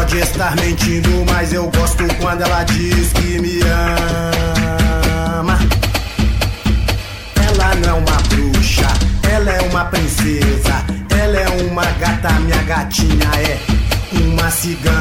Pode estar mentindo, mas eu gosto quando ela diz que me ama. Ela não é uma bruxa, ela é uma princesa. Ela é uma gata, minha gatinha é uma cigana.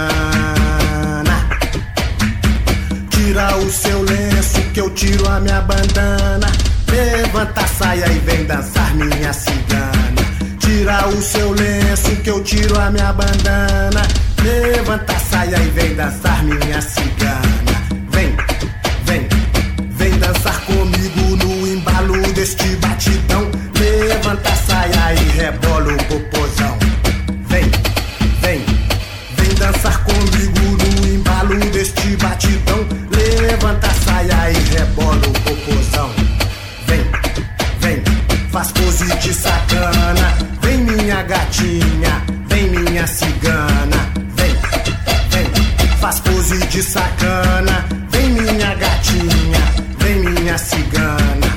Tira o seu lenço que eu tiro a minha bandana. Levanta a saia e vem dançar, minha cigana. Tira o seu lenço que eu tiro a minha bandana. Levanta a saia e vem dançar, minha cigana. Vem, vem, vem dançar comigo no embalo deste batidão. Levanta a saia e rebola o popozão. Vem, vem, vem dançar comigo no embalo deste batidão. Levanta a saia e rebola o popozão. Vem, vem, faz pose de sacana. Vem minha gatinha, vem minha cigana. Vem, vem, faz pose de sacana. Vem minha gatinha, vem minha cigana.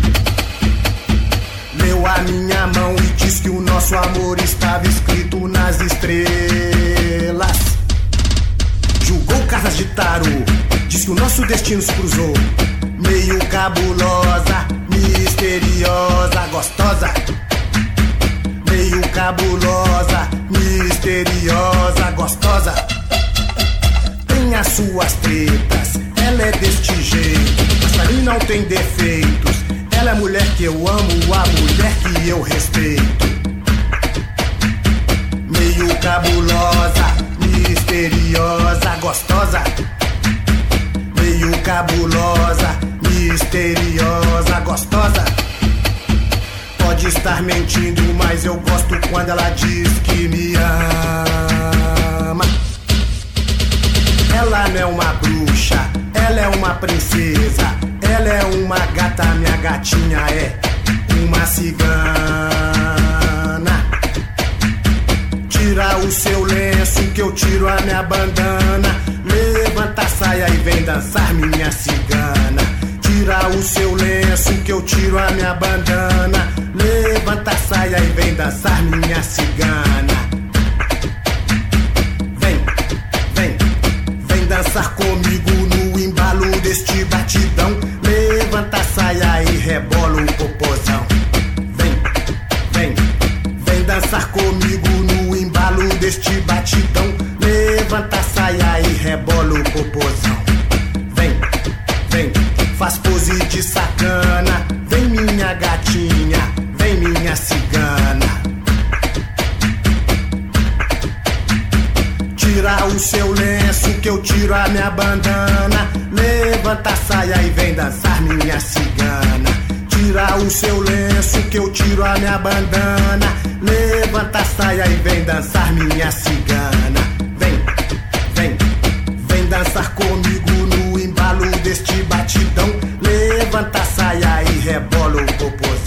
Leu a minha mão e diz que o nosso amor estava escrito nas estrelas. Julgou cartas de tarô, diz que o nosso destino se cruzou. Meio cabulosa, misteriosa, gostosa. Meio cabulosa, misteriosa, gostosa. Tem as suas tretas, ela é deste jeito, mas pra mim não tem defeitos. Ela é a mulher que eu amo, a mulher que eu respeito. Meio cabulosa, misteriosa, gostosa. Meio cabulosa, misteriosa, gostosa. Pode estar mentindo, mas eu gosto quando ela diz que me ama. Ela não é uma bruxa, ela é uma princesa. Ela é uma gata, minha gatinha é uma cigana. Tira o seu lenço que eu tiro a minha bandana. Levanta a saia e vem dançar, minha cigana. Tira o seu lenço que eu tiro a minha bandana. Levanta a saia e vem dançar, minha cigana. Vem, vem, vem dançar comigo no embalo deste batidão. Levanta a saia e rebola o popozão. Vem, vem, vem dançar comigo no embalo deste batidão. Levanta a saia e rebola o popozão. Vem, vem, faz pose de sacana. Vem minha gatinha, vem minha cigana. Tira o seu lenço que eu tiro a minha bandana. Levanta a saia e vem dançar, minha cigana. Tira o seu lenço que eu tiro a minha bandana. Levanta a saia e vem dançar, minha cigana. Vem, vem, vem dançar comigo no embalo deste batidão. Levanta a saia e rebola o popozão.